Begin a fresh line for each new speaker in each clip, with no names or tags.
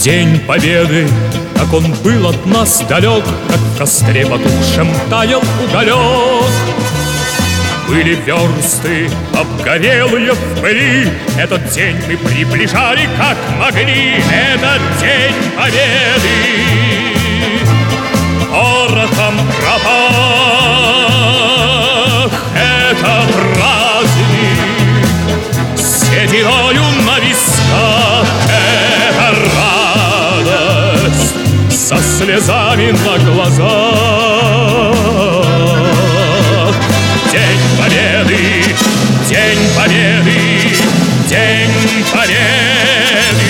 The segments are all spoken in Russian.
День Победы, как он был от нас далек, как в костре потухшем таял уголек. Были версты обгорелые в пыли, этот день мы приближали как могли. Этот день Победы порохом пропах. Это праздник с сединою на висках. Это радость со слезами на глазах. День Победы, День Победы, День Победы.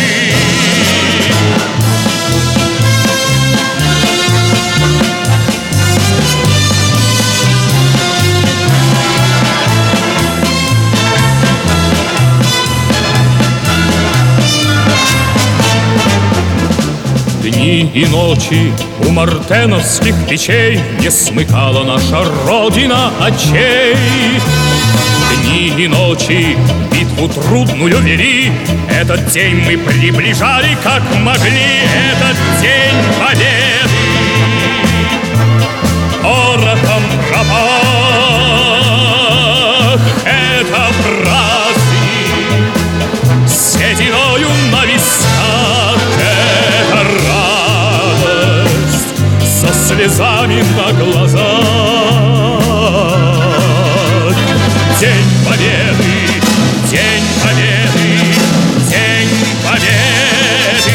Дни и ночи у мартеновских печей не смыкала наша Родина очей. Дни и ночи битву трудную вели, этот день мы приближали как могли. Этот день Победы порохом пропах. Это праздник с сединою на висках. Это радость со слезами на глазах. День Победы, День Победы, День Победы.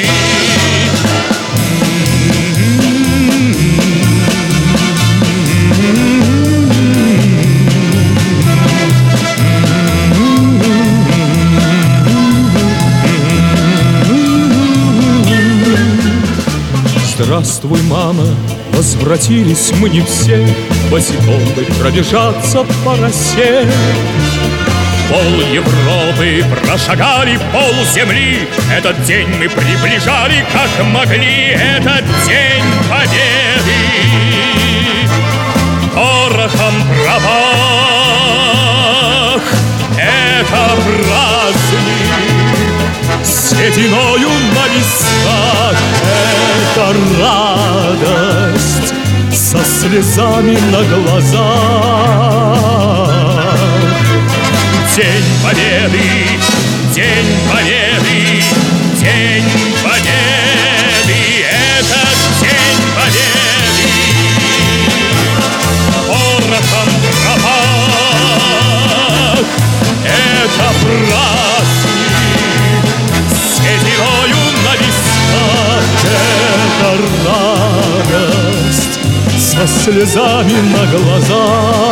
Здравствуй, мама, возвратились мы не все, босиком бы пробежаться по росе. Пол Европы прошагали, пол земли, этот день мы приближали как могли. Этот день Победы порохом пропах. Это праздник с сединою на висках. Это радость со слезами на глазах. День Победы, День Победы, День Победы. Этот День Победы порохом пропах. Это праздник с сединою на висках. Это радость со слезами на глазах.